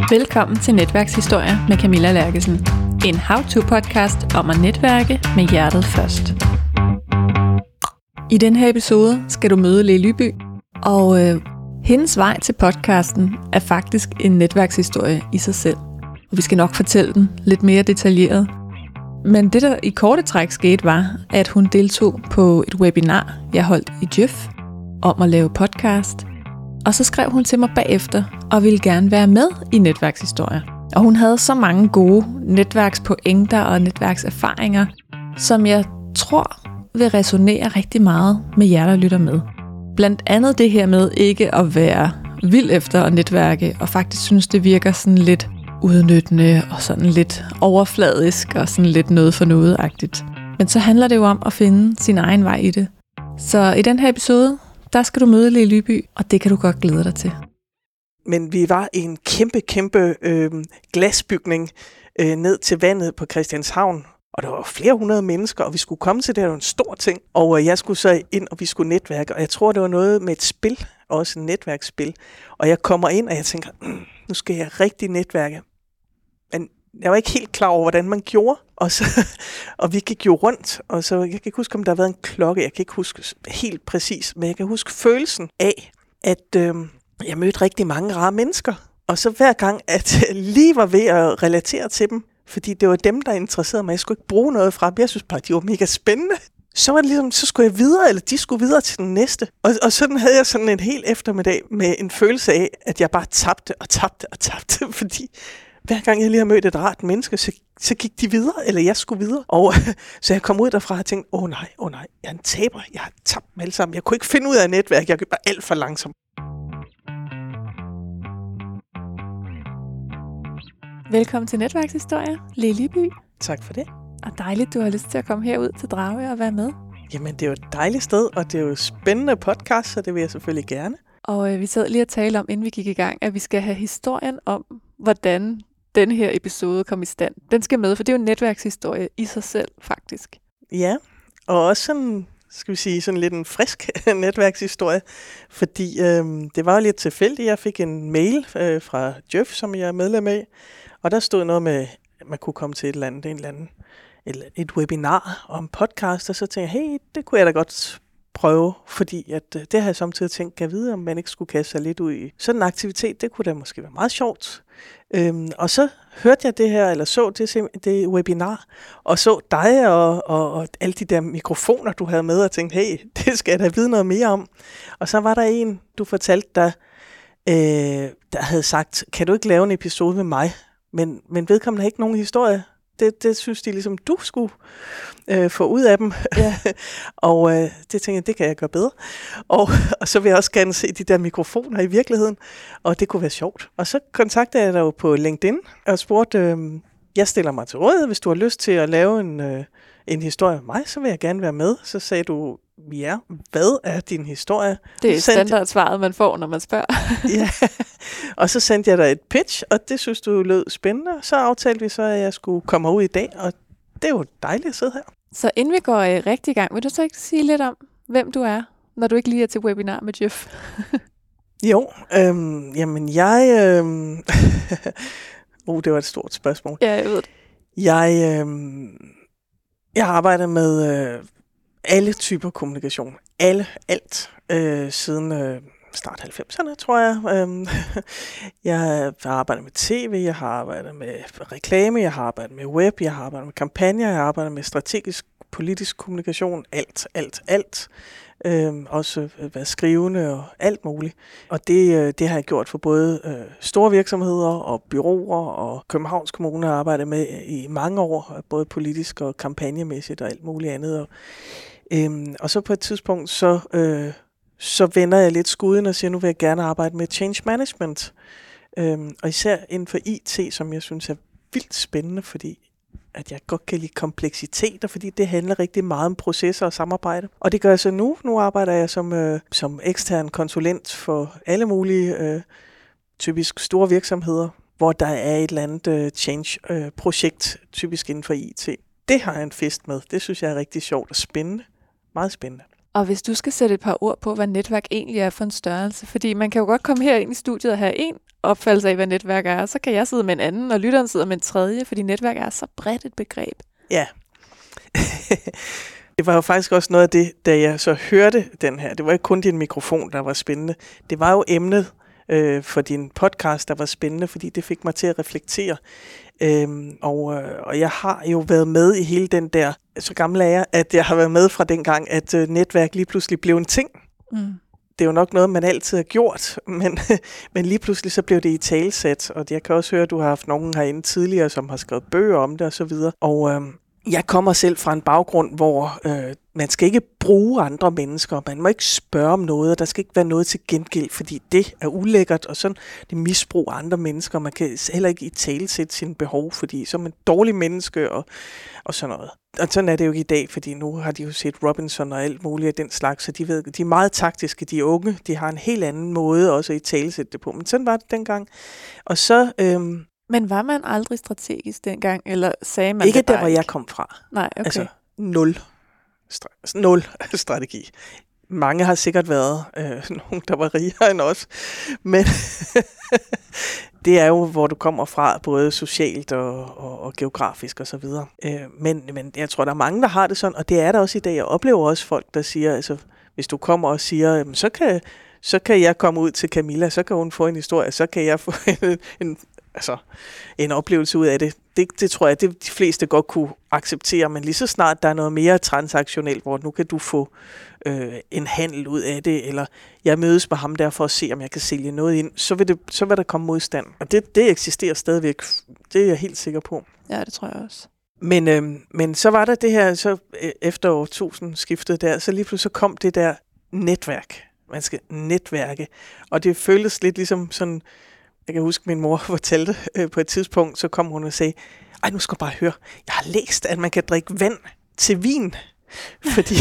Velkommen til Netværkshistorier med Camilla Lerkesen. En how-to-podcast om at netværke med hjertet først. I den her episode skal du møde Lea Lyby, og hendes vej til podcasten er faktisk en netværkshistorie i sig selv. Og vi skal nok fortælle den lidt mere detaljeret. Men det, der i korte træk skete, var, at hun deltog på et webinar, jeg holdt i Djøf, om at lave podcast. Og så skrev hun til mig bagefter, og ville gerne være med i netværkshistorier. Og hun havde så mange gode netværkspointer og netværkserfaringer, som jeg tror vil resonere rigtig meget med jer, der lytter med. Blandt andet det her med ikke at være vild efter at netværke, og faktisk synes, det virker sådan lidt udnyttende og sådan lidt overfladisk og sådan lidt noget for noget-agtigt. Men så handler det jo om at finde sin egen vej i det. Så i den her episode, der skal du møde Lea Lyby, og det kan du godt glæde dig til. Men vi var i en kæmpe glasbygning ned til vandet på Christianshavn. Og der var flere hundrede mennesker, og vi skulle komme til det. Det var en stor ting. Og jeg skulle så ind, og vi skulle netværke. Og jeg tror, det var noget med et spil, også et netværksspil. Og jeg kommer ind, og jeg tænker, nu skal jeg rigtig netværke. Men jeg var ikke helt klar over, hvordan man gjorde. Og vi gik jo rundt, og så jeg kan ikke huske, om der har været en klokke. Jeg kan ikke huske helt præcis, men jeg kan huske følelsen af, at jeg mødte rigtig mange rare mennesker. Og så hver gang, at jeg lige var ved at relatere til dem, fordi det var dem, der interesserede mig. Jeg skulle ikke bruge noget fra dem. Jeg synes bare, de var mega spændende. Så var det ligesom, så skulle jeg videre, eller de skulle videre til den næste. Og sådan havde jeg sådan en hel eftermiddag med en følelse af, at jeg bare tabte, fordi hver gang jeg lige har mødt et rart menneske, så gik de videre, eller jeg skulle videre. Og så jeg kom ud derfra og tænkte, åh nej, jeg er en taber. Jeg har tabt dem alle sammen. Jeg kunne ikke finde ud af netværk. Jeg gik bare alt for langsomt. Velkommen til Netværkshistorier, Lea Lyby. Tak for det. Og dejligt, du har lyst til at komme herud til Dragør og være med. Jamen, det er jo et dejligt sted, og det er jo spændende podcast, så det vil jeg selvfølgelig gerne. Og vi sad lige og talte om, inden vi gik i gang, at vi skal have historien om, hvordan den her episode kom i stand. Den skal med, for det er jo en netværkshistorie i sig selv, faktisk. Ja, og også sådan, skal vi sige, sådan lidt en frisk netværkshistorie, fordi det var jo lidt tilfældigt. Jeg fik en mail fra Djøf, som jeg er medlem af, og der stod noget med, at man kunne komme til et webinar om podcast, og så tænkte jeg, hey, det kunne jeg da godt prøve, fordi at, det har jeg samtidig tænkt, kan jeg vide, om man ikke skulle kaste sig lidt ud i sådan en aktivitet, det kunne da måske være meget sjovt. Og så hørte jeg det her, eller så det webinar, og så dig og alle de der mikrofoner, du havde med, og tænkte, hey, det skal jeg da vide noget mere om. Og så var der en, du fortalte, der havde sagt, kan du ikke lave en episode med mig? Men vedkommende har ikke nogen historie. Det synes de ligesom, du skulle få ud af dem. Ja. Og det tænkte jeg, det kan jeg gøre bedre. Og så vil jeg også gerne se de der mikrofoner i virkeligheden. Og det kunne være sjovt. Og så kontaktede jeg dig jo på LinkedIn og spurgte, jeg stiller mig til rådighed, hvis du har lyst til at lave en historie med mig, så vil jeg gerne være med. Så sagde du, ja, hvad er din historie? Det er standardsvaret, man får, når man spørger. Ja, og så sendte jeg dig et pitch, og det synes du lød spændende. Så aftalte vi så, at jeg skulle komme ud i dag, og det er jo dejligt at sidde her. Så inden vi går rigtig i gang, vil du så ikke sige lidt om, hvem du er, når du ikke lige er til webinar med Djøf? Jo, jamen jeg... det var et stort spørgsmål. Ja, jeg ved det. Jeg arbejder med alle typer kommunikation. Alt. Siden start 90'erne, tror jeg. Jeg har arbejdet med tv, jeg har arbejdet med reklame, jeg har arbejdet med web, jeg har arbejdet med kampagner, jeg har arbejdet med strategisk politisk kommunikation. Alt. Også været skrivende og alt muligt. Og det har jeg gjort for både store virksomheder og bureauer og Københavns Kommune har arbejdet med i mange år, både politisk og kampagnemæssigt og alt muligt andet. Og så på et tidspunkt, så vender jeg lidt skuden og siger, nu vil jeg gerne arbejde med change management. Og især inden for IT, som jeg synes er vildt spændende, fordi at jeg godt kan lide kompleksiteter, fordi det handler rigtig meget om processer og samarbejde. Og det gør jeg så nu. Nu arbejder jeg som ekstern konsulent for alle mulige typisk store virksomheder, hvor der er et eller andet change-projekt, typisk inden for IT. Det har jeg en fest med. Det synes jeg er rigtig sjovt og spændende. Meget spændende. Og hvis du skal sætte et par ord på, hvad netværk egentlig er for en størrelse, fordi man kan jo godt komme her ind i studiet og have en opfattelse af, hvad netværk er. Så kan jeg sidde med en anden, og lytteren sidder med en tredje, fordi netværk er så bredt et begreb. Ja. Det var jo faktisk også noget af det, da jeg så hørte den her. Det var ikke kun din mikrofon, der var spændende. Det var jo emnet for din podcast, der var spændende, fordi det fik mig til at reflektere. Og jeg har jo været med i hele den der, så gammel er jeg, at jeg har været med fra dengang, at netværk lige pludselig blev en ting. Mm. Det er jo nok noget, man altid har gjort, men lige pludselig så blev det italesat, og jeg kan også høre, at du har haft nogen herinde tidligere, som har skrevet bøger om det og så videre. Og jeg kommer selv fra en baggrund, hvor man skal ikke bruge andre mennesker, man må ikke spørge om noget, og der skal ikke være noget til gengæld, fordi det er ulækkert, og sådan det misbruger andre mennesker. Man kan heller ikke italesætte sine behov, fordi så er man et dårligt menneske og sådan noget. Og sådan er det jo ikke i dag, fordi nu har de jo set Robinson og alt muligt af den slags, så de er meget taktiske, de unge, de har en helt anden måde også at italesætte det på, men sådan var det dengang. Og så men var man aldrig strategisk dengang, eller sagde man ikke det bare der, hvor jeg kom fra. Nej, okay. Altså, nul strategi. Mange har sikkert været nogen, der var rigere end os, men det er jo, hvor du kommer fra, både socialt og geografisk og så videre. Men jeg tror, der er mange, der har det sådan, og det er der også i dag. Jeg oplever også folk, der siger, altså, hvis du kommer og siger, så kan jeg komme ud til Camilla, så kan hun få en historie, så kan jeg få en oplevelse ud af det. Det tror jeg, det de fleste godt kunne acceptere, men lige så snart der er noget mere transaktionelt, hvor nu kan du få en handel ud af det, eller jeg mødes med ham der for at se, om jeg kan sælge noget ind, så vil der komme modstand. Og det eksisterer stadigvæk. Det er jeg helt sikker på. Ja, det tror jeg også. Men så var der det her, så efter årtusindskiftet der, så lige pludselig så kom det der netværk. Man skal netværke. Og det føltes lidt ligesom sådan. Jeg kan huske, min mor fortalte på et tidspunkt, så kom hun og sagde, ej, nu skal du bare høre, jeg har læst, at man kan drikke vand til vin. Fordi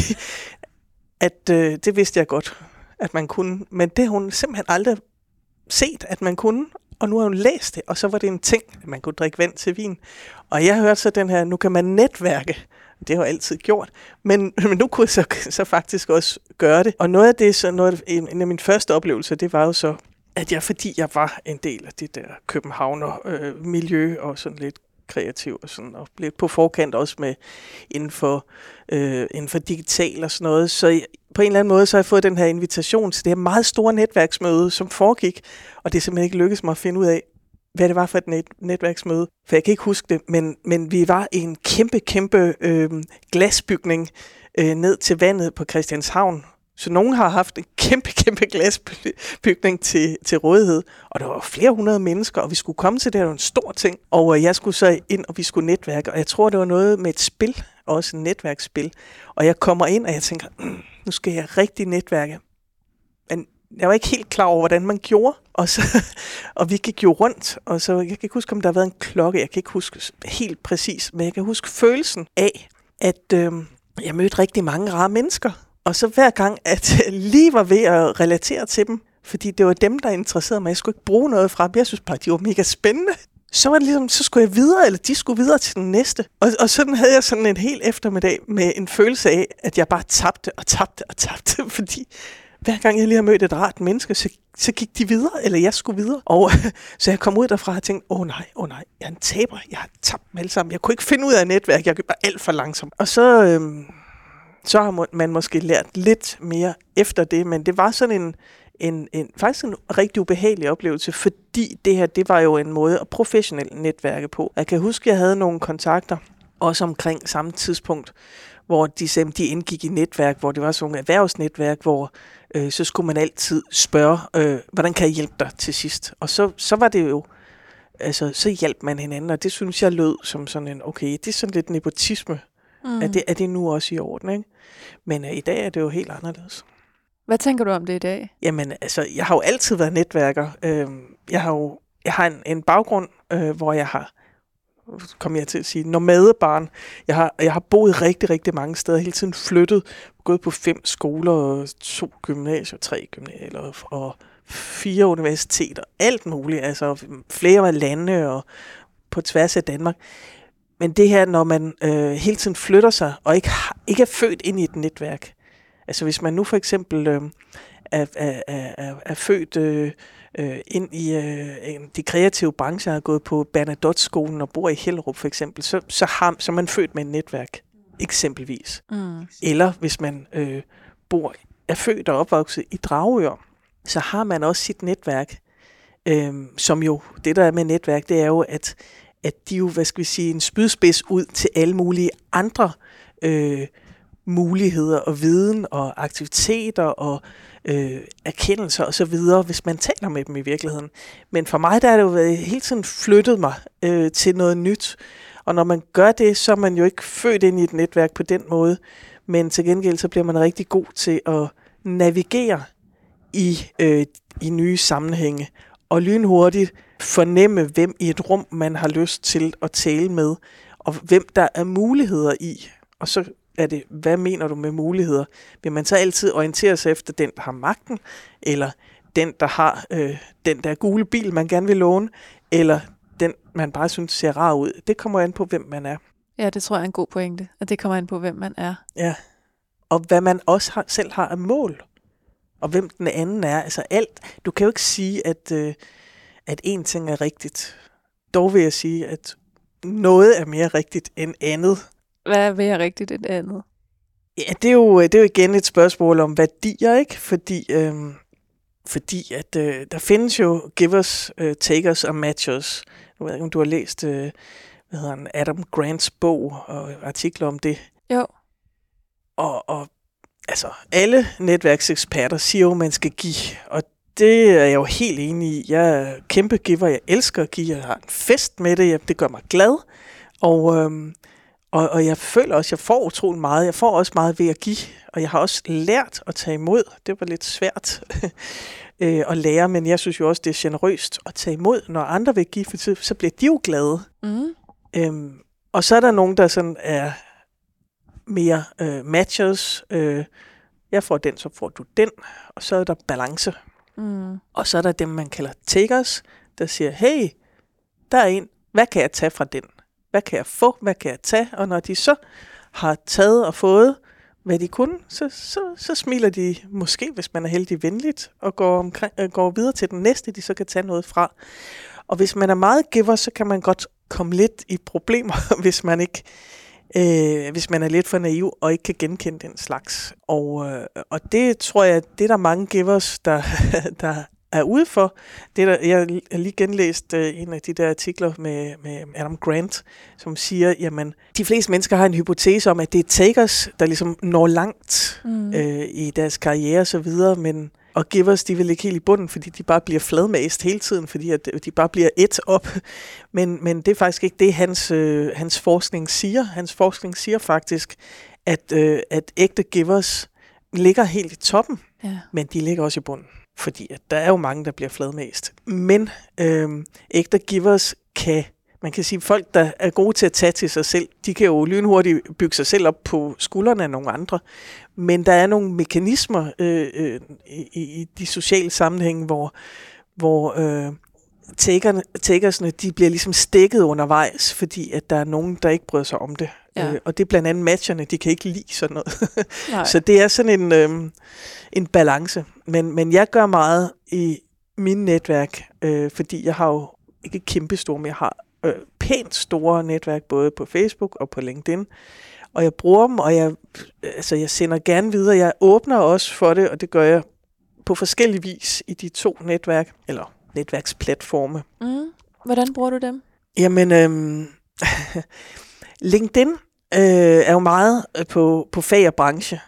at det vidste jeg godt, at man kunne. Men det har hun simpelthen aldrig set, at man kunne. Og nu har hun læst det, og så var det en ting, at man kunne drikke vand til vin. Og jeg hørte så den her, nu kan man netværke. Det har jeg altid gjort. Men nu kunne jeg så faktisk også gøre det. Og noget af det, en af mine første oplevelser, det var jo så, at fordi jeg var en del af det der københavner-miljø og sådan lidt kreativ og sådan, og blev på forkant også med inden for digital og sådan noget. Så på en eller anden måde, så har jeg fået den her invitation til det her meget store netværksmøde, som foregik, og det er simpelthen ikke lykkedes mig at finde ud af, hvad det var for et netværksmøde, for jeg kan ikke huske det, men vi var i en kæmpe glasbygning ned til vandet på Christianshavn. Så nogen har haft en kæmpe glasbygning til rådighed, og der var flere hundrede mennesker, og vi skulle komme til det, der var en stor ting, og jeg skulle så ind, og vi skulle netværke, og jeg tror, det var noget med et spil, også et netværksspil, og jeg kommer ind, og jeg tænker, nu skal jeg rigtig netværke, men jeg var ikke helt klar over, hvordan man gjorde, og vi gik jo rundt, og så, jeg kan ikke huske, om der har været en klokke, jeg kan ikke huske helt præcis, men jeg kan huske følelsen af, at jeg mødte rigtig mange rare mennesker. Og så hver gang, at jeg lige var ved at relatere til dem, fordi det var dem, der interesserede mig, jeg skulle ikke bruge noget fra dem, jeg synes bare, de var mega spændende, så var det ligesom, så skulle jeg videre, eller de skulle videre til den næste. Og sådan havde jeg sådan en hel eftermiddag med en følelse af, at jeg bare tabte, fordi hver gang jeg lige har mødt et rart menneske, så gik de videre, eller jeg skulle videre. Og så jeg kom ud derfra og tænkte, åh nej, jeg er en taber, jeg har tabt dem alle sammen, jeg kunne ikke finde ud af netværk, jeg var alt for langsom. Og så har man måske lært lidt mere efter det, men det var sådan faktisk en rigtig ubehagelig oplevelse, fordi det her, det var jo en måde at professionelt netværke på. Jeg kan huske, at jeg havde nogle kontakter, også omkring samme tidspunkt, hvor de indgik i netværk, hvor det var sådan et erhvervsnetværk, hvor så skulle man altid spørge, hvordan kan jeg hjælpe dig til sidst? Og så var det jo, altså så hjalp man hinanden, og det synes jeg lød som sådan en, okay, det er sådan lidt nepotisme. Er det nu også i orden, ikke? Men i dag er det jo helt anderledes. Hvad tænker du om det i dag? Jamen, altså, jeg har jo altid været netværker. Jeg har en baggrund, hvor jeg har, kommer jeg til at sige, nomadebarn. Jeg har boet rigtig mange steder, hele tiden flyttet, gået på 5 skoler, og 2 gymnasier, 3 gymnasier, og 4 universiteter, alt muligt, altså flere lande og på tværs af Danmark. Men det her, når man hele tiden flytter sig, og ikke er født ind i et netværk. Altså hvis man nu for eksempel er født ind i de kreative brancher, har gået på Bernadotte-skolen og bor i Hellerup for eksempel, så er man født med et netværk, eksempelvis. Eller hvis man er født og opvokset i Dragør, så har man også sit netværk, som jo, det der er med netværk, det er jo, at de jo, en spydspids ud til alle mulige andre muligheder og viden og aktiviteter og erkendelser og så videre, hvis man taler med dem i virkeligheden. Men for mig, der er det jo hele tiden flyttet mig til noget nyt. Og når man gør det, så er man jo ikke født ind i et netværk på den måde, men til gengæld så bliver man rigtig god til at navigere i nye sammenhænge og lynhurtigt fornemme, hvem i et rum man har lyst til at tale med, og hvem der er muligheder i. Og så er det, hvad mener du med muligheder? Vil man så altid orientere sig efter den, der har magten, eller den, der har den der gule bil, man gerne vil låne, eller den, man bare synes ser rar ud? Det kommer an på, hvem man er. Ja, det tror jeg er en god pointe, at det kommer an på, hvem man er. Ja, og hvad man også selv har af mål, og hvem den anden er. Altså alt. Du kan jo ikke sige, at én ting er rigtigt. Dog vil jeg sige, at noget er mere rigtigt end andet. Hvad er mere rigtigt end andet? Ja, det er jo igen et spørgsmål om værdier, ikke? Fordi at der findes jo givers, takers og matchers. Jeg ved ikke, om du har læst Adam Grants bog og artikler om det. Jo. Og altså, alle netværkseksperter siger jo, at man skal give, og det er jeg jo helt enig i. Jeg er kæmpe giver, jeg elsker at give, jeg har en fest med det, det gør mig glad, og jeg føler også, at jeg får utrolig meget. Jeg får også meget ved at give, og jeg har også lært at tage imod. Det var lidt svært at lære, men jeg synes jo også, det er generøst at tage imod. Når andre vil give, så bliver de jo glade. Og så er der nogen, der sådan er mere matchers. Jeg får den, så får du den. Og så er der balance. Og så er der dem, man kalder takers, der siger, hey, der er en, hvad kan jeg tage fra den? Hvad kan jeg få? Hvad kan jeg tage? Og når de så har taget og fået, hvad de kunne, så smiler de måske, hvis man er heldig, venligt, og går videre til den næste, de så kan tage noget fra. Og hvis man er meget giver, så kan man godt komme lidt i problemer, hvis man er lidt for naiv og ikke kan genkende den slags. Og det tror jeg, det er der mange givers, der er ude for. Jeg har lige genlæst en af de der artikler med Adam Grant, som siger, jamen, de fleste mennesker har en hypotese om, at det er takers, der ligesom når langt i deres karriere og så videre, og givers, de vil ligge helt i bunden, fordi de bare bliver fladmast hele tiden, fordi at de bare bliver et op. Men det er faktisk ikke det, hans forskning siger. Hans forskning siger faktisk, at ægte givers ligger helt i toppen, men de ligger også i bunden. Fordi at der er jo mange, der bliver fladmast. Men ægte givers man kan sige, folk, der er gode til at tage til sig selv, de kan jo lynhurtigt bygge sig selv op på skuldrene af nogle andre. Men der er nogle mekanismer i de sociale sammenhænge, hvor takersne, de bliver ligesom stikket undervejs, fordi at der er nogen, der ikke bryder sig om det. Ja. Og det er blandt andet matcherne, de kan ikke lide sådan noget. Så det er sådan en balance. Men jeg gør meget i min netværk, fordi jeg har jo ikke kæmpestore, men jeg har pænt store netværk, både på Facebook og på LinkedIn. Og jeg bruger dem, og jeg sender gerne videre. Jeg åbner også for det, og det gør jeg på forskellig vis i de 2 netværk, eller netværksplatforme. Hvordan bruger du dem? Jamen, LinkedIn er jo meget på fag og branche.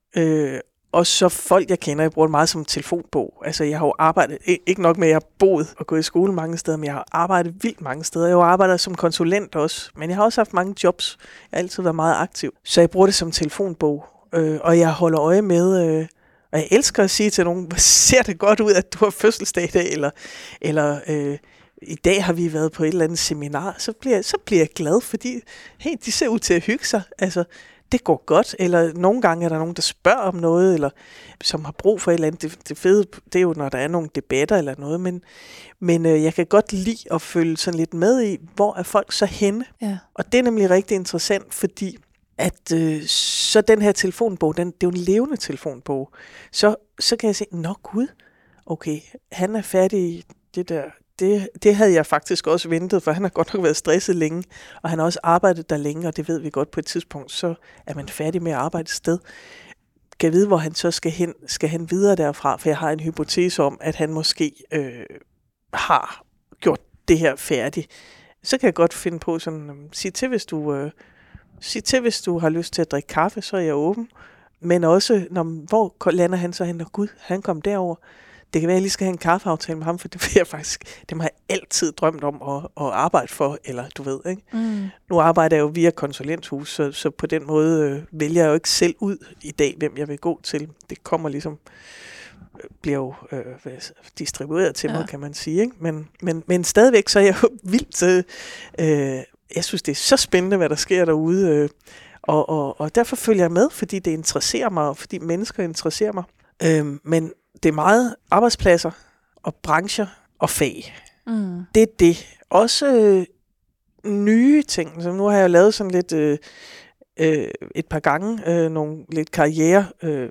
Og så folk, jeg kender, jeg bruger det meget som telefonbog. Altså, jeg har jo arbejdet, ikke nok med, at jeg har boet og gået i skole mange steder, men jeg har arbejdet vildt mange steder. Jeg har jo arbejdet som konsulent også, men jeg har også haft mange jobs. Jeg har altid været meget aktiv. Så jeg bruger det som telefonbog, og jeg holder øje med, og jeg elsker at sige til nogen, hvor ser det godt ud, at du har fødselsdag i dag, eller i dag har vi været på et eller andet seminar, så bliver jeg glad, fordi hey, de ser ud til at hygge sig. Altså, det går godt, eller nogle gange er der nogen, der spørger om noget, eller som har brug for et eller andet. Det fede, det er jo, når der er nogle debatter eller noget, men jeg kan godt lide at følge sådan lidt med i, hvor er folk så henne. Ja. Og det er nemlig rigtig interessant, fordi at så den her telefonbog, det er jo en levende telefonbog. Så kan jeg se, nå gud, okay, han er færdig i det der. Det havde jeg faktisk også ventet, for han har godt nok været stresset længe, og han har også arbejdet der længe, og det ved vi godt på et tidspunkt, så er man færdig med at arbejde et sted. Kan vide, hvor han så skal hen. Skal han videre derfra? For jeg har en hypotese om, at han måske har gjort det her færdigt. Så kan jeg godt finde på sådan, sig til, hvis du har lyst til at drikke kaffe, så er jeg åben. Men også, hvor lander han så hen? Og gud, han kom derover. Det kan være, at jeg lige skal have en kaffeaftale med ham, for det har jeg altid drømt om at arbejde for, eller du ved, ikke? Nu arbejder jeg jo via konsulenthus, så på den måde vælger jeg jo ikke selv ud i dag, hvem jeg vil gå til. Det kommer ligesom, bliver jo distribueret til mig, kan man sige, ikke? Men stadigvæk, så er jeg jo vildt, jeg synes, det er så spændende, hvad der sker derude, og derfor følger jeg med, fordi det interesserer mig, og fordi mennesker interesserer mig. Men det er meget arbejdspladser og brancher og fag. Det er det. Også nye ting. Så nu har jeg lavet sådan lidt et par gange nogle lidt karriere,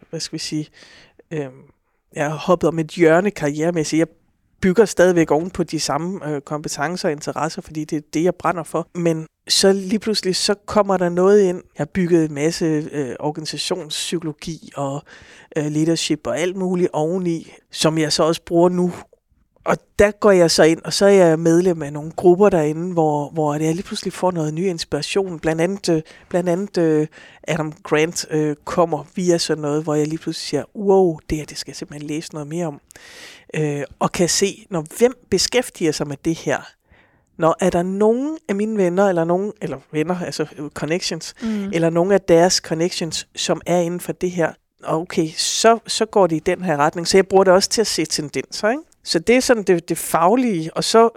jeg har hoppet om et hjørne karrieremæssigt. Jeg bygger stadigvæk oven på de samme kompetencer og interesser, fordi det er det, jeg brænder for. Men så lige pludselig, så kommer der noget ind. Jeg har bygget en masse organisationspsykologi og leadership og alt muligt oveni, som jeg så også bruger nu. Og der går jeg så ind, og så er jeg medlem af nogle grupper derinde, hvor jeg lige pludselig får noget ny inspiration. Blandt andet Adam Grant kommer via sådan noget, hvor jeg lige pludselig siger, wow, det skal jeg simpelthen læse noget mere om. Og kan se, hvem beskæftiger sig med det her. Når er der nogen af mine venner, eller venner, altså connections, eller nogen af deres connections, som er inden for det her, okay, så går det i den her retning. Så jeg bruger det også til at se tendenser, ikke? Så det er sådan det faglige, og så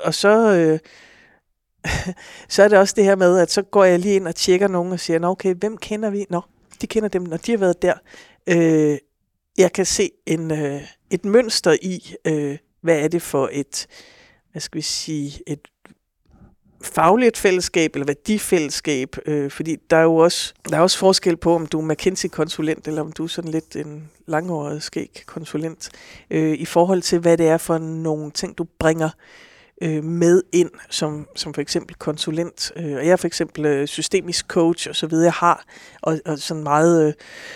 er det også det her med, at så går jeg lige ind og tjekker nogen og siger, okay, hvem kender vi? De kender dem, når de har været der. Jeg kan se et mønster i, hvad er det for et fagligt fællesskab eller værdifællesskab, fordi der er jo også forskel på, om du er McKinsey-konsulent, eller om du er sådan lidt en langhåret skæg-konsulent, i forhold til, hvad det er for nogle ting, du bringer med ind, som for eksempel konsulent. Og jeg er for eksempel systemisk coach og så videre, jeg har, og sådan meget,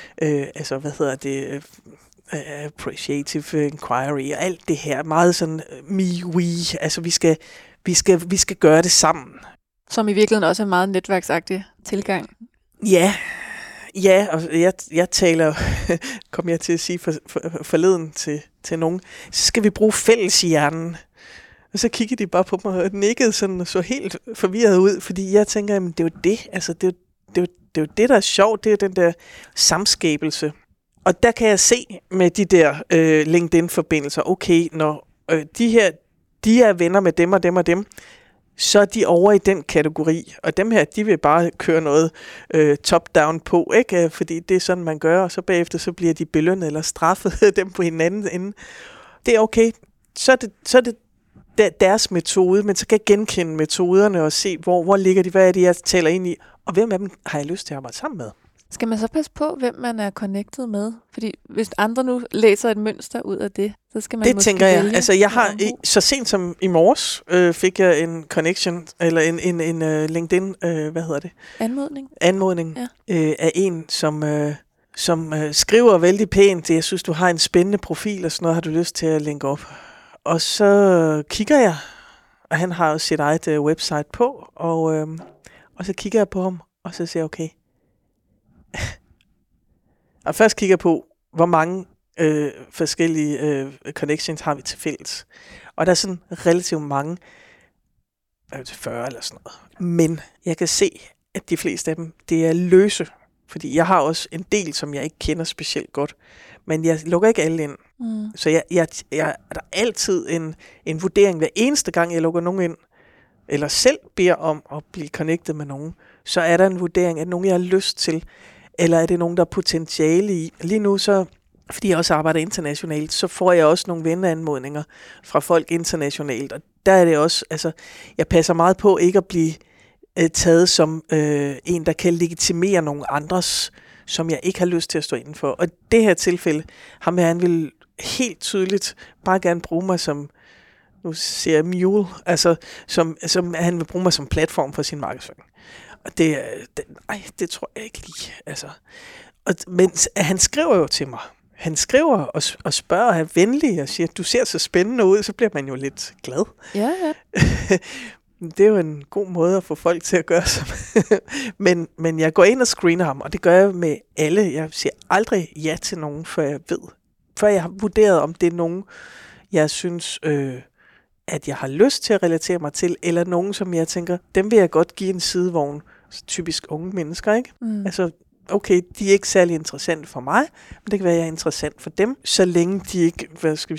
appreciative inquiry og alt det her, meget sådan me-we, altså vi skal gøre det sammen. Som i virkeligheden også er en meget netværksagtig tilgang. Ja, og jeg taler, kom jeg til at sige forleden til nogen, så skal vi bruge fælles i hjernen. Og så kiggede de bare på mig og nikkede sådan og så helt forvirret ud, fordi jeg tænker, jamen det er jo det, altså det er jo det, der er sjovt, det er den der samskabelse. Og der kan jeg se med de der LinkedIn-forbindelser, okay, når de er venner med dem og dem og dem, så er de over i den kategori. Og dem her, de vil bare køre noget top-down på, ikke? Fordi det er sådan, man gør, og så bagefter så bliver de belønnet eller straffet dem på hinanden ende. Det er okay. Så er det deres metode, men så kan jeg genkende metoderne og se, hvor ligger de, hvad er det, jeg taler ind i, og hvem af dem har jeg lyst til at arbejde sammen med. Skal man så passe på, hvem man er connected med? Fordi hvis andre nu læser et mønster ud af det, så skal man det måske tænker jeg. vælge. Altså jeg har så sent som i morges fik jeg en connection, eller en LinkedIn, Anmodning af en, som skriver vældig pænt, jeg synes, du har en spændende profil, og sådan noget, har du lyst til at linke op. Og så kigger jeg, og han har jo sit eget website på, og så kigger jeg på ham, og så siger jeg, okay. Og først kigger jeg på, hvor mange forskellige connections har vi til fælles. Og der er sådan relativt mange, 40 eller sådan noget. Men jeg kan se, at de fleste af dem, det er løse. Fordi jeg har også en del, som jeg ikke kender specielt godt. Men jeg lukker ikke alle ind. Så jeg er der altid en vurdering, hver eneste gang, jeg lukker nogen ind, eller selv beder om at blive connected med nogen, så er der en vurdering, at nogen, jeg har lyst til, eller er det nogen, der er potentiale i. Lige nu, så, fordi jeg også arbejder internationalt, så får jeg også nogle venneanmodninger fra folk internationalt, og der er det også, altså, jeg passer meget på ikke at blive taget som en, der kan legitimere nogle andres som jeg ikke har lyst til at stå indenfor. Og i det her tilfælde, ham her, han vil helt tydeligt bare gerne bruge mig som, nu siger jeg mule, altså som han vil bruge mig som platform for sin markedsføring. Og det tror jeg ikke lige. Altså. Men han skriver jo til mig. Han skriver og spørger, og er venlig og siger, du ser så spændende ud, så bliver man jo lidt glad. Ja. Det er jo en god måde at få folk til at gøre sig. men jeg går ind og screener ham, og det gør jeg med alle. Jeg siger aldrig ja til nogen, før jeg har vurderet, om det er nogen, jeg synes, at jeg har lyst til at relatere mig til, eller nogen, som jeg tænker, dem vil jeg godt give en sidevogn. Typisk unge mennesker, ikke? Altså, okay, de er ikke særlig interessante for mig, men det kan være, at jeg er interessant for dem, så længe de ikke,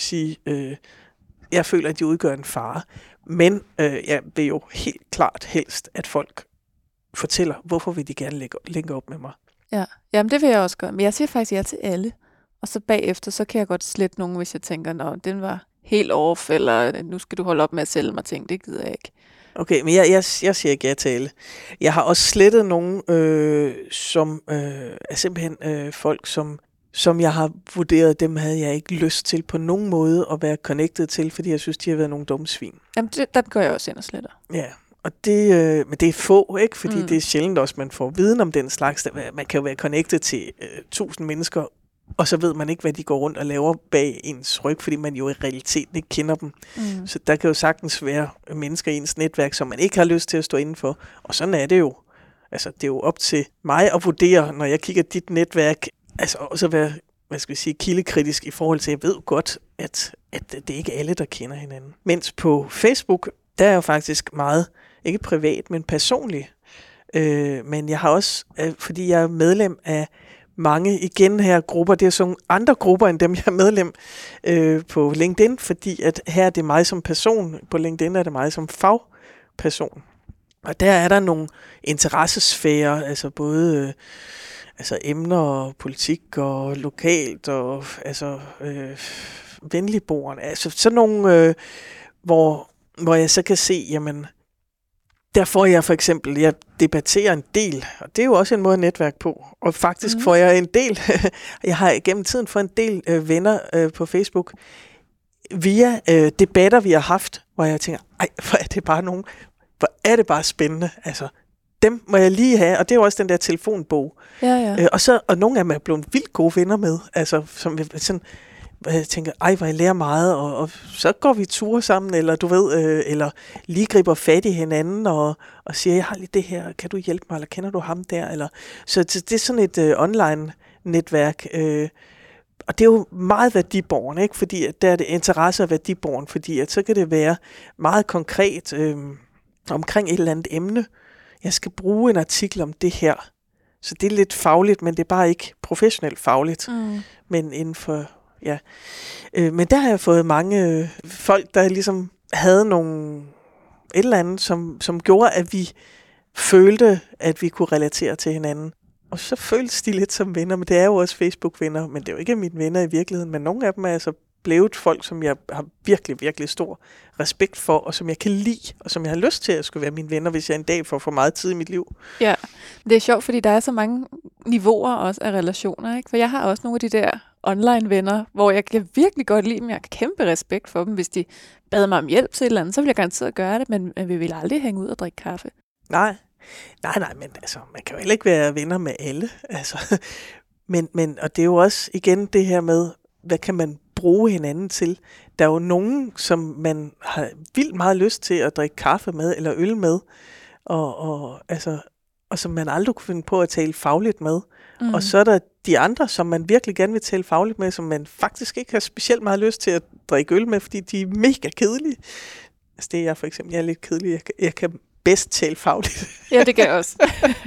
jeg føler, at de udgør en fare. Men jeg vil jo helt klart helst, at folk fortæller, hvorfor vil de gerne lægge op med mig. Ja, jamen det vil jeg også gøre. Men jeg siger faktisk ja til alle. Og så bagefter, så kan jeg godt slette nogen, hvis jeg tænker, den var helt off, eller nu skal du holde op med at sælge mig ting. Det gider jeg ikke. Okay, men jeg siger ikke ja til alle. Jeg har også slettet nogen, som er simpelthen folk, som jeg har vurderet, dem havde jeg ikke lyst til på nogen måde at være connected til, fordi jeg synes, de har været nogle dumme svin. Jamen, den går jeg også ind og sletter. Ja, og men det er få, ikke? Fordi det er sjældent også, man får viden om den slags. Man kan jo være connected til 1000 mennesker, og så ved man ikke, hvad de går rundt og laver bag ens ryg, fordi man jo i realiteten ikke kender dem. Så der kan jo sagtens være mennesker i ens netværk, som man ikke har lyst til at stå indenfor. Og sådan er det jo. Altså, det er jo op til mig at vurdere, når jeg kigger dit netværk, altså også være, kildekritisk i forhold til, at jeg ved godt, at det ikke er alle, der kender hinanden. Mens på Facebook, der er jo faktisk meget, ikke privat, men personligt. Men jeg har også, fordi jeg er medlem af mange igen her grupper, det er sådan andre grupper, end dem jeg er medlem på LinkedIn, fordi at her er det mig som person, på LinkedIn er det mig som fagperson. Og der er der nogle interessesfærer, altså både emner og politik og lokalt og venligboerne. Altså sådan nogle, hvor jeg så kan se, jamen, der får jeg for eksempel, jeg debatterer en del, og det er jo også en måde at netværke på. Og faktisk får jeg en del, jeg har gennem tiden fået en del venner på Facebook, via debatter, vi har haft, hvor jeg tænker, hvor er det bare spændende, altså. Dem må jeg lige have, og det er jo også den der telefonbog. Ja. Og nogle af dem er blevet vildt gode venner med, altså som sådan, jeg tænker, hvor jeg lærer meget, og så går vi ture sammen, eller du ved, eller lige griber fat i hinanden, og siger, jeg har lige det her, kan du hjælpe mig, eller kender du ham der, eller så det er sådan et online netværk, og det er jo meget værdibårende, ikke? Fordi der er det interesse af værdibårende, fordi at så kan det være meget konkret omkring et eller andet emne. Jeg skal bruge en artikel om det her. Så det er lidt fagligt, men det er bare ikke professionelt fagligt. Men inden for, ja. Men der har jeg fået mange folk, der ligesom havde et eller andet, som gjorde, at vi følte, at vi kunne relatere til hinanden. Og så føltes de lidt som venner, men det er jo også Facebook-venner, men det er jo ikke mine venner i virkeligheden, men nogle af dem er altså blevet folk, som jeg har virkelig, virkelig stor respekt for, og som jeg kan lide, og som jeg har lyst til at skulle være mine venner, hvis jeg en dag får for meget tid i mit liv. Ja, det er sjovt, fordi der er så mange niveauer også af relationer, ikke? For jeg har også nogle af de der online-venner, hvor jeg kan virkelig godt lide dem. Jeg har kæmpe respekt for dem. Hvis de bad mig om hjælp til et eller andet, så vil jeg garanteret gøre det, men vi vil aldrig hænge ud og drikke kaffe. Nej, men altså, man kan jo heller ikke være venner med alle. Altså. Men, og det er jo også igen det her med, hvad kan man bruge hinanden til? Der er jo nogen, som man har vildt meget lyst til at drikke kaffe med, eller øl med, og som man aldrig kunne finde på at tale fagligt med. Og så er der de andre, som man virkelig gerne vil tale fagligt med, som man faktisk ikke har specielt meget lyst til at drikke øl med, fordi de er mega kedelige. Altså det er jeg for eksempel. Jeg er lidt kedelig. Jeg kan bedst tale fagligt. Ja, det kan jeg også.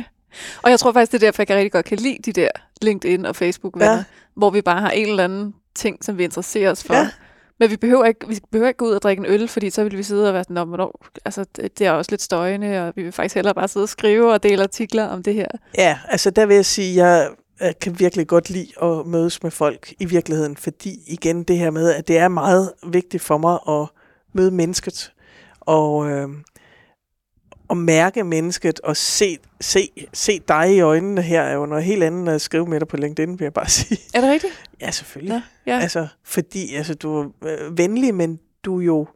Og jeg tror faktisk, det er derfor, jeg rigtig godt kan lide de der LinkedIn og Facebook-venner, hvor vi bare har en eller anden ting, som vi interesserer os for. Ja. Men vi behøver ikke gå ud og drikke en øl, fordi så vil vi sidde og være sådan, altså det er også lidt støjende, og vi vil faktisk hellere bare sidde og skrive og dele artikler om det her. Ja, altså der vil jeg sige, jeg kan virkelig godt lide at mødes med folk i virkeligheden, fordi igen det her med, at det er meget vigtigt for mig at møde mennesket, og at mærke mennesket og se dig i øjnene her er jo noget helt andet at skrive med dig på LinkedIn, vil jeg bare sige. Er det rigtigt? Ja, selvfølgelig. Ja. Altså, fordi du er venlig, men du er jo...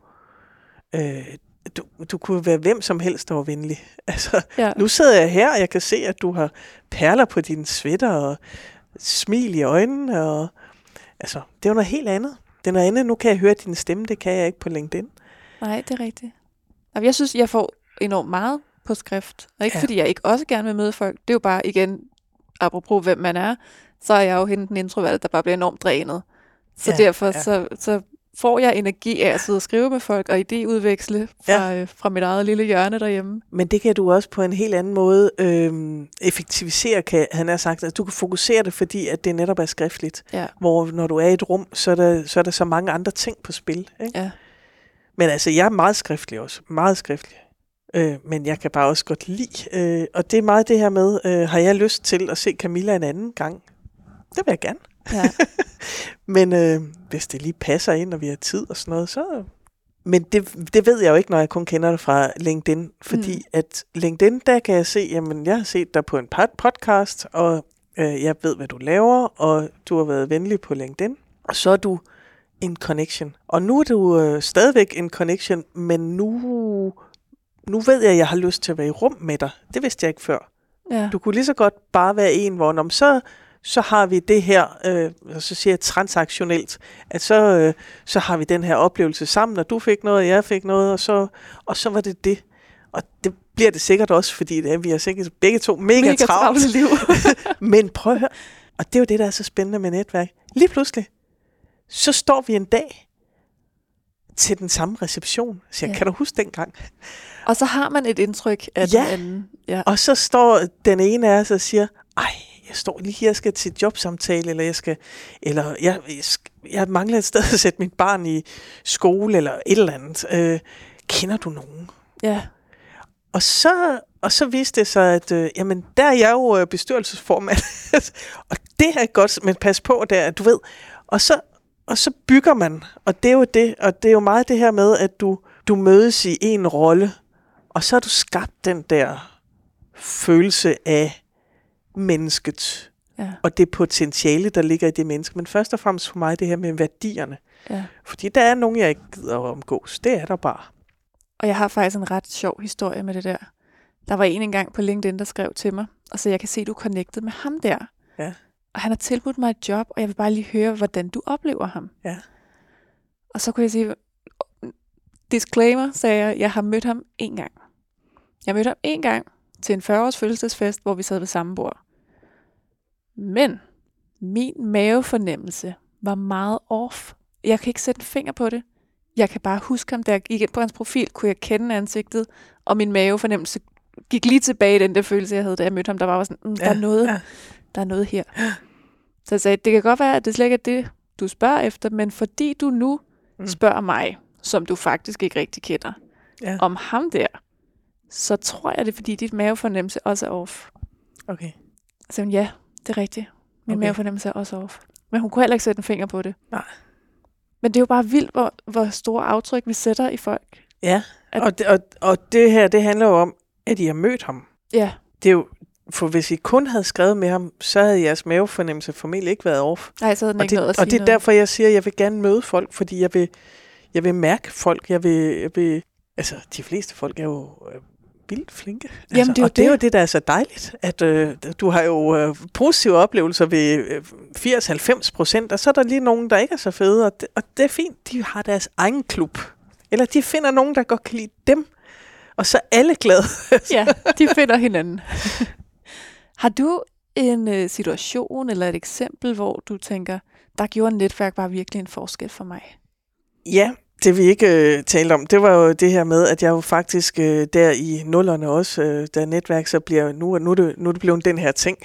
Du kunne være hvem som helst, der var venlig. Altså, nu sidder jeg her, og jeg kan se, at du har perler på dine sweater og smil i øjnene. Og, altså, det er jo noget helt andet. Det er noget andet. Nu kan jeg høre din stemme, det kan jeg ikke på LinkedIn. Nej, det er rigtigt. Jeg synes, jeg får enormt meget på skrift. Og ikke fordi jeg ikke også gerne vil møde folk. Det er jo bare igen, apropos hvem man er, så er jeg jo hende den introvert, der bare bliver enormt drænet. Så derfor så får jeg energi af at sidde og skrive med folk og idéudveksle fra mit eget lille hjørne derhjemme. Men det kan du også på en helt anden måde effektivisere, kan han have sagt. Altså, du kan fokusere det, fordi at det netop er skriftligt. Ja. Hvor når du er i et rum, så er der så mange andre ting på spil. Ikke? Ja. Men altså, jeg er meget skriftlig også. Meget skriftlig. Men jeg kan bare også godt lide. Og det er meget det her med, har jeg lyst til at se Camilla en anden gang? Det vil jeg gerne. Ja. Men hvis det lige passer ind, og vi har tid og sådan noget, så... Men det ved jeg jo ikke, når jeg kun kender det fra LinkedIn. Fordi at LinkedIn, der kan jeg se, jamen jeg har set dig på en podcast, og jeg ved, hvad du laver, og du har været venlig på LinkedIn. Og så er du en connection. Og nu er du stadigvæk en connection, men nu ved jeg, at jeg har lyst til at være i rum med dig. Det vidste jeg ikke før. Ja. Du kunne lige så godt bare være en, hvor så har vi det her, så siger jeg transaktionelt, at så har vi den her oplevelse sammen, og du fik noget, og jeg fik noget, og så var det det. Og det bliver det sikkert også, fordi vi har sikkert begge to mega travlt liv. Men prøv at høre, og det er jo det, der er så spændende med netværk. Lige pludselig, så står vi en dag til den samme reception. Så kan du huske dengang? Og så har man et indtryk af den anden. Ja, og så står den ene af os og siger, jeg står lige her, jeg skal til jobsamtale, eller jeg mangler et sted at sætte mit barn i skole, eller et eller andet. Kender du nogen? Ja. Og så viste det sig, at jamen, der er jeg jo bestyrelsesformand. Og det er godt, men pas på der, du ved. Og så bygger man, og det er jo det, og det er jo meget det her med, at du mødes i en rolle, og så har du skabt den der følelse af mennesket, og det potentiale, der ligger i det menneske. Men først og fremmest for mig, det her med værdierne. Ja. Fordi der er nogen, jeg ikke gider at omgås. Det er der bare. Og jeg har faktisk en ret sjov historie med det der. Der var en engang på LinkedIn, der skrev til mig, og så jeg kan se, at du er connected med ham der. Ja. Og han har tilbudt mig et job, og jeg vil bare lige høre, hvordan du oplever ham. Ja. Og så kunne jeg sige, disclaimer, sagde jeg har mødt ham én gang. Jeg mødte ham én gang til en 40-års fødselsdagsfest, hvor vi sad ved samme bord. Men min mavefornemmelse var meget off. Jeg kan ikke sætte en finger på det. Jeg kan bare huske ham, da jeg gik ind på hans profil, kunne jeg kende ansigtet, og min mavefornemmelse gik lige tilbage i den der følelse, jeg havde, da jeg mødte ham. Der var sådan, der er noget her. Så jeg sagde, det kan godt være, at det slet ikke er det, du spørger efter, men fordi du nu spørger mig, som du faktisk ikke rigtig kender, om ham der, så tror jeg det, er, fordi dit mavefornemmelse også er off. Okay. Så ja, det er rigtigt. Min mavefornemmelse er også off. Men hun kunne heller ikke sætte en finger på det. Nej. Men det er jo bare vildt, hvor store aftryk vi sætter i folk. Ja, og det her, det handler jo om, at I har mødt ham. Ja. Det er jo, for hvis I kun havde skrevet med ham, så havde jeres mavefornemmelse formentlig ikke været off. Nej, så havde den ikke noget at sige. Og det er derfor, jeg siger, at jeg vil gerne møde folk, fordi jeg vil mærke folk. Jeg vil altså, de fleste folk er jo vildt flinke. Altså, jamen, det er jo det, der er så dejligt, at du har jo positive oplevelser ved 80-90%, og så er der lige nogen, der ikke er så fede, og det er fint, de har deres egen klub. Eller de finder nogen, der godt kan lide dem, og så er alle glade. Ja, de finder hinanden. Har du en situation eller et eksempel, hvor du tænker, der gjorde netværk bare virkelig en forskel for mig? Ja, det vi ikke talte om, det var jo det her med, at jeg jo faktisk der i nullerne også, da netværk så bliver, nu er det blevet den her ting.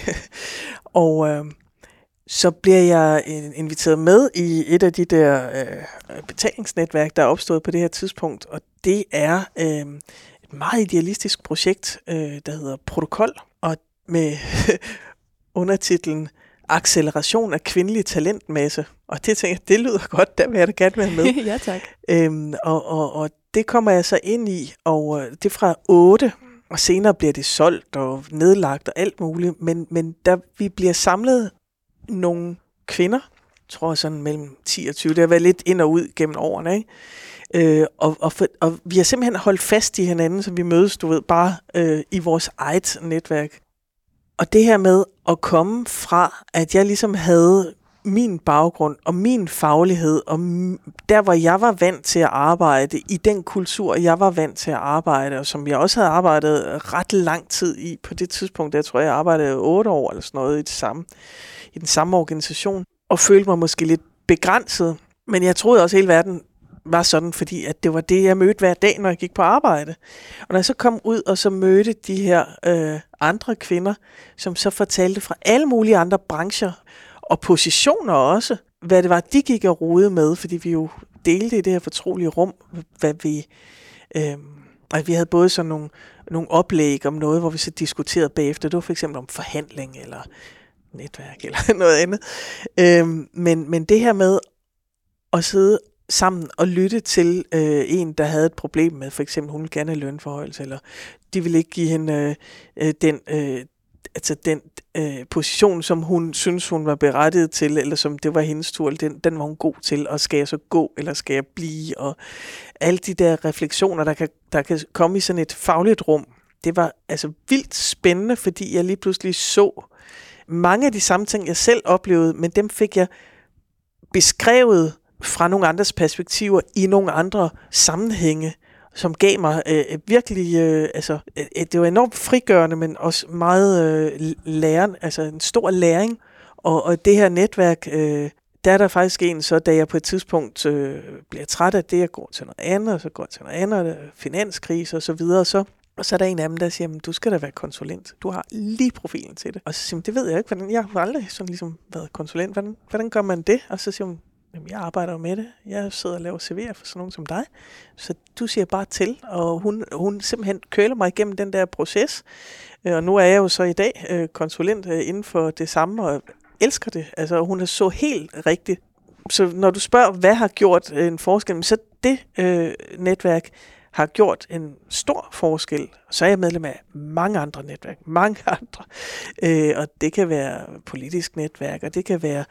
Og så bliver jeg inviteret med i et af de der betalingsnetværk, der er opstået på det her tidspunkt, og det er et meget idealistisk projekt, der hedder Protokol, og med undertitlen Acceleration af kvindelig talentmasse. Og det tænker jeg, det lyder godt, der vil jeg da gerne være med. Ja, tak. Og det kommer jeg så ind i, og det er fra 8 Og senere bliver det solgt og nedlagt og alt muligt. Men da vi bliver samlet nogle kvinder, tror jeg sådan mellem 10 og 20, det har været lidt ind og ud gennem årene, ikke? Og vi har simpelthen holdt fast i hinanden, så vi mødes, du ved, bare i vores eget netværk. Og det her med at komme fra, at jeg ligesom havde min baggrund og min faglighed, og der, hvor jeg var vant til at arbejde, i den kultur, jeg var vant til at arbejde, og som jeg også havde arbejdet ret lang tid i på det tidspunkt, der tror jeg arbejdede 8 år eller sådan noget i den samme organisation, og følte mig måske lidt begrænset. Men jeg troede også, at hele verden var sådan, fordi at det var det, jeg mødte hver dag, når jeg gik på arbejde. Og når jeg så kom ud og så mødte de her andre kvinder, som så fortalte fra alle mulige andre brancher, og positioner også, hvad det var, de gik og rodede med, fordi vi jo delte i det her fortrolige rum, hvad vi havde både sådan nogle oplæg om noget, hvor vi så diskuterede bagefter. Det var for eksempel om forhandling, eller netværk, eller noget andet. Men det her med at sidde sammen og lytte til en, der havde et problem med, for eksempel, hun ville gerne have lønforhøjelse, eller de ville ikke give hende den position, som hun synes hun var berettiget til, eller som det var hendes tur, den var hun god til, og skal jeg så gå, eller skal jeg blive, og alle de der refleksioner, der kan komme i sådan et fagligt rum, det var altså vildt spændende, fordi jeg lige pludselig så mange af de samme ting, jeg selv oplevede, men dem fik jeg beskrevet fra nogle andres perspektiver i nogle andre sammenhænge, som gav mig virkelig, det var enormt frigørende, men også meget læren, altså en stor læring. Og det her netværk, der er der faktisk en, så da jeg på et tidspunkt bliver træt af det, jeg går til noget andet, og så går jeg til noget andet, finanskrise og så videre, og så er der en af dem, der siger, du skal da være konsulent. Du har lige profilen til det. Og så siger hun, det ved jeg ikke, hvordan, jeg har aldrig sådan ligesom været konsulent. Hvordan gør man det? Og så siger hun, jamen, jeg arbejder jo med det. Jeg sidder og laver CV'er for sådan nogen som dig. Så du siger bare til, og hun simpelthen køler mig igennem den der proces. Og nu er jeg jo så i dag konsulent inden for det samme, og elsker det. Altså, hun er så helt rigtigt. Så når du spørger, hvad har gjort en forskel, så det netværk har gjort en stor forskel. Så er jeg medlem af mange andre netværk. Mange andre. Og det kan være politisk netværk, og det kan være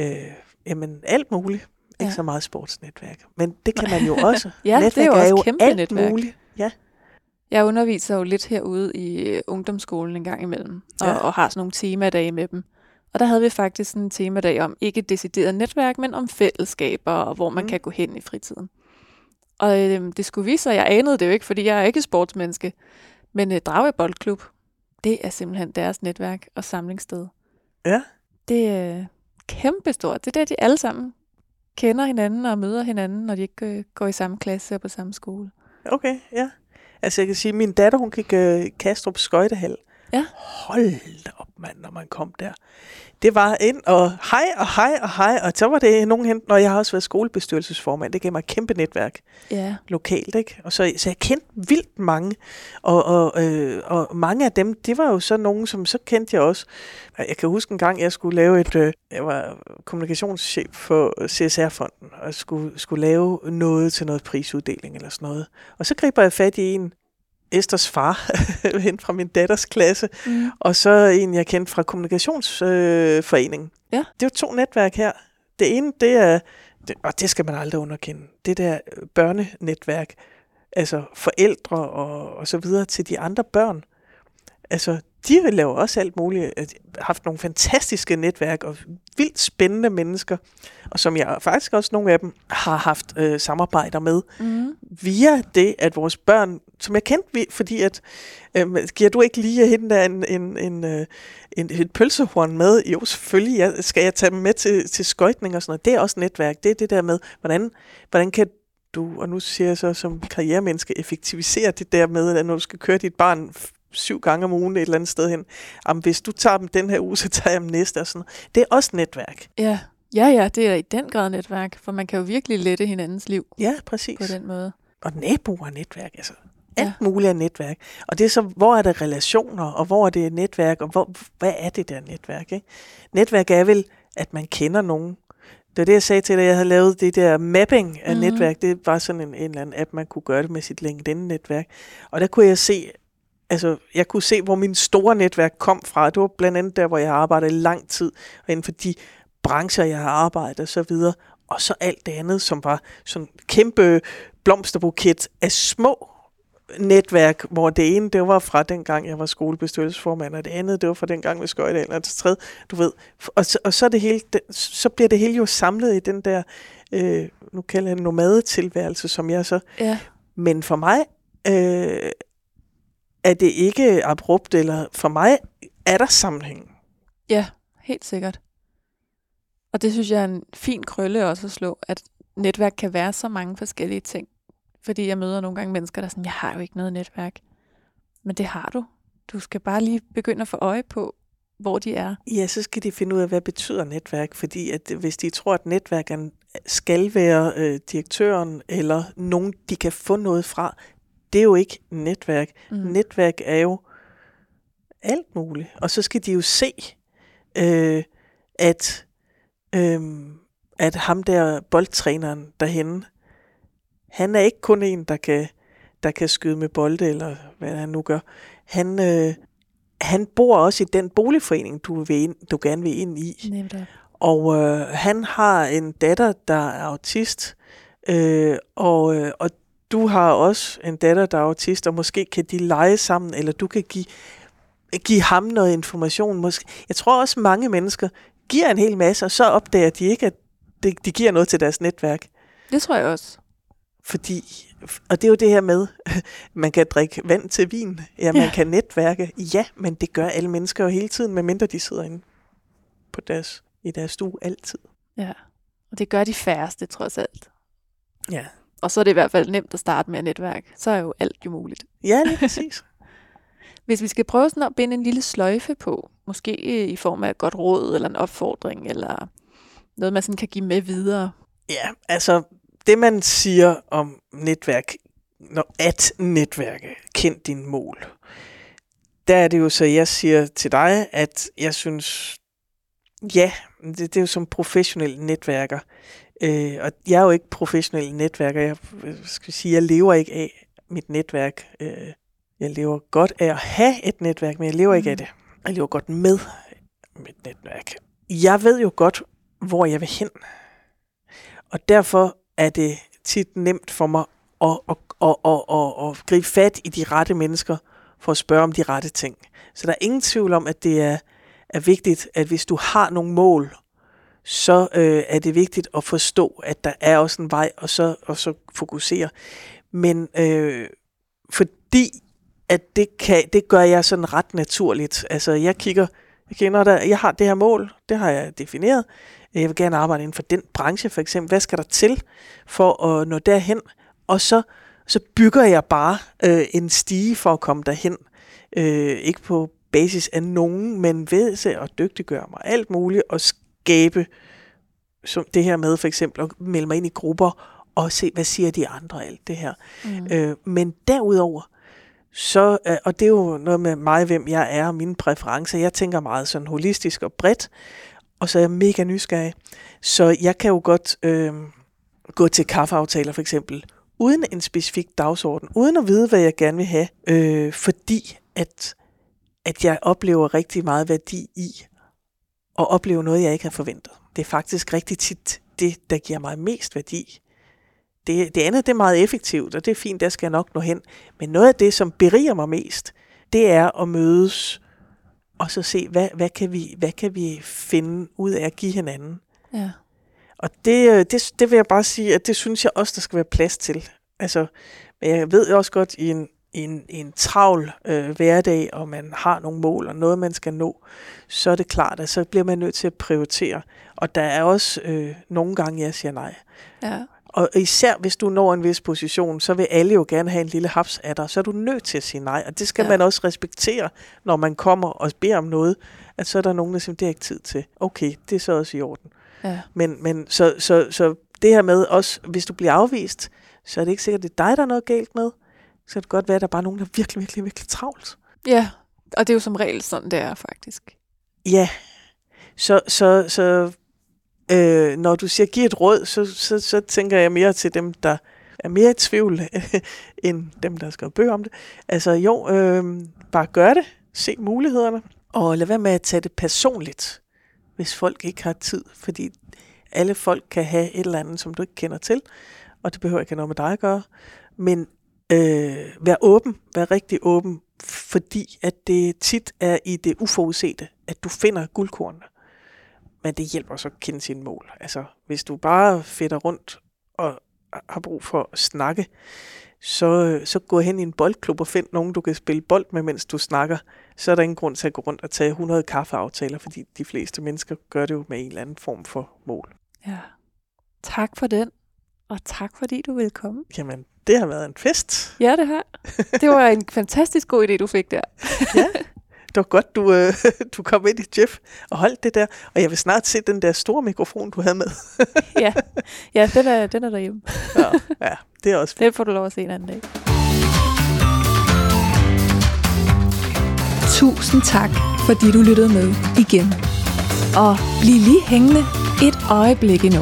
alt muligt. Ja. Ikke så meget sportsnetværk. Men det kan man jo også. Ja, netværk det er jo også kæmpe alt netværk. Muligt. Ja. Jeg underviser jo lidt herude i ungdomsskolen en gang imellem, og har sådan nogle temadage med dem. Og der havde vi faktisk sådan en temadag om ikke decideret netværk, men om fællesskaber, og hvor man kan gå hen i fritiden. Og det skulle vise sig, jeg anede det jo ikke, fordi jeg er ikke sportsmenneske, men Dragør Boldklub, det er simpelthen deres netværk og samlingssted. Ja. Det er kæmpestort. Det er der, de alle sammen kender hinanden og møder hinanden, når de ikke går i samme klasse og på samme skole. Okay, ja. Altså jeg kan sige, at min datter, hun gik Kastrup Skøjtehal. Ja. Hold da op, mand, når man kom der. Det var ind og hej, og så var det nogen hen, og jeg har også været skolebestyrelsesformand. Det gav mig et kæmpe netværk lokalt, ikke? Og så jeg kendte vildt mange, og mange af dem, det var jo så nogen, som så kendte jeg også. Jeg kan huske en gang, jeg skulle lave jeg var kommunikationschef for CSR-fonden, og skulle lave noget til noget prisuddeling eller sådan noget. Og så griber jeg fat i en, Esters far, hen fra min datters klasse, og så en, jeg kendte fra kommunikationsforeningen. Ja. Det er jo 2 netværk her. Det ene, det er, og det skal man aldrig underkende, det der børnenetværk, altså forældre og så videre til de andre børn. Altså, de laver også alt muligt, har haft nogle fantastiske netværk og vildt spændende mennesker, og som jeg faktisk også nogle af dem har haft samarbejder med, via det, at vores børn, som jeg kendte, fordi at, giver du ikke lige hende der et pølsehorn med? Jo, selvfølgelig, skal jeg tage dem med til skøjtning og sådan noget. Det er også netværk. Det er det der med, hvordan kan du, og nu siger jeg så som karrieremenneske, effektivisere det der med, at når du skal køre dit barn 7 gange om ugen et eller andet sted hen. Jamen, hvis du tager dem den her uge, så tager jeg dem næste og sådan noget. Det er også netværk. Ja, det er i den grad netværk, for man kan jo virkelig lette hinandens liv. Ja, præcis. På den måde. Og naboer er netværk, altså. Alt muligt er netværk. Og det er så, hvor er der relationer, og hvor er det netværk, og hvad er det der netværk, ikke? Netværk er vel, at man kender nogen. Det var det, jeg sagde til dig, jeg havde lavet det der mapping af netværk. Det var sådan en eller anden app, man kunne gøre det med sit LinkedIn-netværk. Og der kunne jeg se, altså, jeg kunne se, hvor min store netværk kom fra. Det var blandt andet der, hvor jeg har arbejdet i lang tid, og inden for de brancher, jeg har arbejdet og så videre. Og så alt det andet, som var sådan en kæmpe blomsterbuket af små netværk, hvor det ene, det var fra dengang, jeg var skolebestyrelsesformand, og det andet, det var fra dengang ved Skøjdal, og det tredje, du ved. Og så, er det hele, så bliver det hele jo samlet i den der, nu kalder jeg det nomadetilværelse, som jeg så... Ja. Men for mig er det ikke abrupt, eller for mig er der sammenhæng. Ja, helt sikkert. Og det synes jeg er en fin krølle også at slå, at netværk kan være så mange forskellige ting. Fordi jeg møder nogle gange mennesker, der er sådan, jeg har jo ikke noget netværk. Men det har du. Du skal bare lige begynde at få øje på, hvor de er. Ja, så skal de finde ud af, hvad betyder netværk. Fordi at hvis de tror, at netværk skal være direktøren, eller nogen, de kan få noget fra, det er jo ikke netværk. Netværk er jo alt muligt. Og så skal de jo se, at ham der boldtræneren derhenne, han er ikke kun en, der kan skyde med bolde, eller hvad han nu gør. Han bor også i den boligforening, du gerne vil ind i. Nemlig. Og han har en datter, der er autist, og du har også en datter, der er autist, og måske kan de lege sammen, eller du kan give ham noget information. Måske. Jeg tror også, mange mennesker giver en hel masse, og så opdager de ikke, at de giver noget til deres netværk. Det tror jeg også. Fordi, og det er jo det her med, man kan drikke vand til vin, man kan netværke, men det gør alle mennesker jo hele tiden, medmindre de sidder inde i deres stue altid. Ja, og det gør de færreste trods alt. Ja. Og så er det i hvert fald nemt at starte med et netværk. Så er jo alt jo muligt. Ja, lige præcis. Hvis vi skal prøve sådan at binde en lille sløjfe på, måske i form af et godt råd, eller en opfordring, eller noget, man sådan kan give med videre. Ja, altså det man siger om netværk, at netværke, kend dine mål. Der er det jo så, jeg siger til dig, at jeg synes, det er jo som professionel netværker. Og jeg er jo ikke professionel netværker. Jeg lever ikke af mit netværk. Jeg lever godt af at have et netværk, men jeg lever ikke af det. Jeg lever godt med mit netværk. Jeg ved jo godt, hvor jeg vil hen. Og derfor er det tit nemt for mig at gribe fat i de rette mennesker for at spørge om de rette ting. Så der er ingen tvivl om, at det er vigtigt, at hvis du har nogle mål, så er det vigtigt at forstå, at der er også en vej, og så fokusere. Men fordi at det gør jeg sådan ret naturligt. Altså jeg har det her mål, det har jeg defineret. Jeg vil gerne arbejde inden for den branche, for eksempel. Hvad skal der til for at nå derhen? Og så bygger jeg bare en stige for at komme derhen. Ikke på basis af nogen, men ved at dygtiggøre mig alt muligt og skabe som det her med for eksempel at melde mig ind i grupper og se, hvad siger de andre alt det her. Men derudover, så, og det er jo noget med mig, hvem jeg er og mine præferencer. Jeg tænker meget sådan holistisk og bredt, og så er jeg mega nysgerrig. Så jeg kan jo godt gå til kaffeaftaler for eksempel, uden en specifik dagsorden, uden at vide, hvad jeg gerne vil have, fordi at jeg oplever rigtig meget værdi i at opleve noget, jeg ikke har forventet. Det er faktisk rigtig tit det, der giver mig mest værdi. Det andet, det er meget effektivt, og det er fint, der skal jeg nok nå hen. Men noget af det, som beriger mig mest, det er at mødes og så se, hvad kan vi finde ud af at give hinanden. Ja. Og det vil jeg bare sige, at det synes jeg også, der skal være plads til. Altså, men jeg ved også godt, i en travl hverdag, og man har nogle mål og noget, man skal nå, så er det klart, at så bliver man nødt til at prioritere. Og der er også nogle gange, jeg siger nej. Ja. Og især hvis du når en vis position, så vil alle jo gerne have en lille haps af dig, så er du nødt til at sige nej. Og det skal man også respektere, når man kommer og beder om noget, at så er der nogen, der siger, det er ikke tid til. Okay, det er så også i orden. Ja. Men så det her med også, hvis du bliver afvist, så er det ikke sikkert, det er dig, der er noget galt med. Så kan det godt være, at der er bare nogen, der er virkelig, virkelig, virkelig travlt. Ja, og det er jo som regel sådan, det er faktisk. Ja, så når du siger, giv et råd, så tænker jeg mere til dem, der er mere i tvivl end dem, der har skrevet bøger om det. Altså jo, bare gør det. Se mulighederne. Og lad være med at tage det personligt, hvis folk ikke har tid. Fordi alle folk kan have et eller andet, som du ikke kender til. Og det behøver ikke have noget med dig at gøre. Men vær åben. Vær rigtig åben. Fordi at det tit er i det uforudsete, at du finder guldkornene. Men det hjælper så at kende sine mål. Altså, hvis du bare fedter rundt og har brug for at snakke, så gå hen i en boldklub og find nogen, du kan spille bold med, mens du snakker. Så er der ingen grund til at gå rundt og tage 100 kaffeaftaler, fordi de fleste mennesker gør det jo med en eller anden form for mål. Ja. Tak for den, og tak fordi du ville komme. Jamen, det har været en fest. Ja, det har. Det var en fantastisk god idé, du fik der. Ja, det var godt, du kom ind i Jeff og holdt det der. Og jeg vil snart se den der store mikrofon, du havde med. ja, den er derhjemme. Ja, det er også fint. Den får du lov at se en anden dag. Tusind tak, fordi du lyttede med igen. Og bliv lige hængende et øjeblik endnu.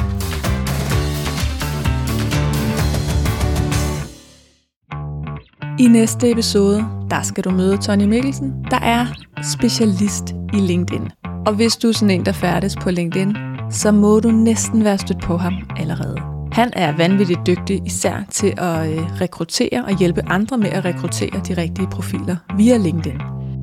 I næste episode, der skal du møde Tony Mikkelsen, der er specialist i LinkedIn. Og hvis du er sådan en, der færdes på LinkedIn, så må du næsten være stødt på ham allerede. Han er vanvittigt dygtig, især til at rekruttere og hjælpe andre med at rekruttere de rigtige profiler via LinkedIn.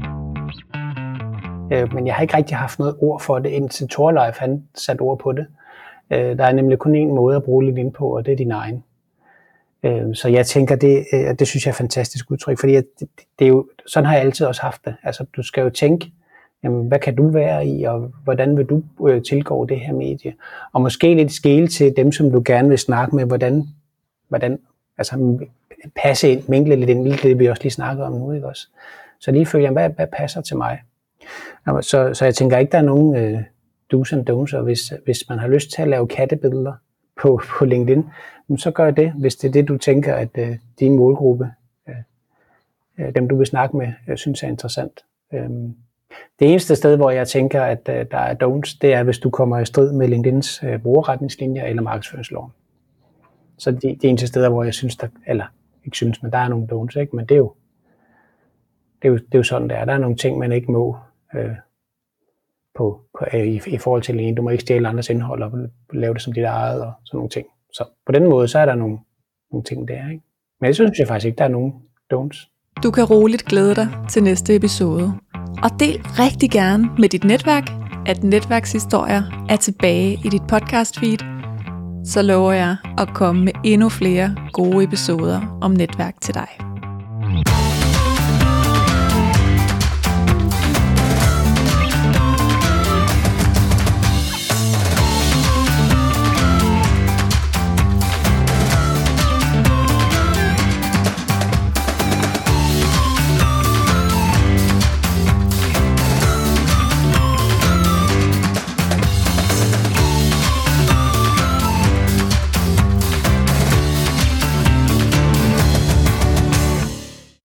Men jeg har ikke rigtig haft noget ord for det, indtil Thorleif han satte ord på det. Der er nemlig kun én måde at bruge LinkedIn på, og det er din egen. Så jeg tænker, det synes jeg er et fantastisk udtryk, fordi det er jo, sådan har jeg altid også haft det. Altså, du skal jo tænke, jamen, hvad kan du være i, og hvordan vil du tilgå det her medie? Og måske lidt skele til dem, som du gerne vil snakke med, hvordan altså passe ind, minkle lidt ind, det vi også lige snakker om nu, ikke også? Så lige følge, hvad passer til mig? Så jeg tænker ikke, der er nogen do's and don'ts, og hvis man har lyst til at lave kattebilleder på LinkedIn, så gør det, hvis det er det, du tænker, at din målgruppe, dem du vil snakke med, synes er interessant. Det eneste sted, hvor jeg tænker, at der er don'ts, det er, hvis du kommer i strid med LinkedIns brugerretningslinjer eller markedsføringsloven. Så det eneste steder, hvor jeg synes, men der er nogle don'ts, ikke? Men det er jo sådan, det er. Der er nogle ting, man ikke må i forhold til LinkedIn. Du må ikke stjæle andres indhold og lave det som dit eget og sådan nogle ting. Så på den måde, så er der nogle ting der, ikke? Men jeg synes faktisk ikke, der er nogen don'ts. Du kan roligt glæde dig til næste episode. Og del rigtig gerne med dit netværk, at netværkshistorier er tilbage i dit podcast feed. Så lover jeg at komme med endnu flere gode episoder om netværk til dig.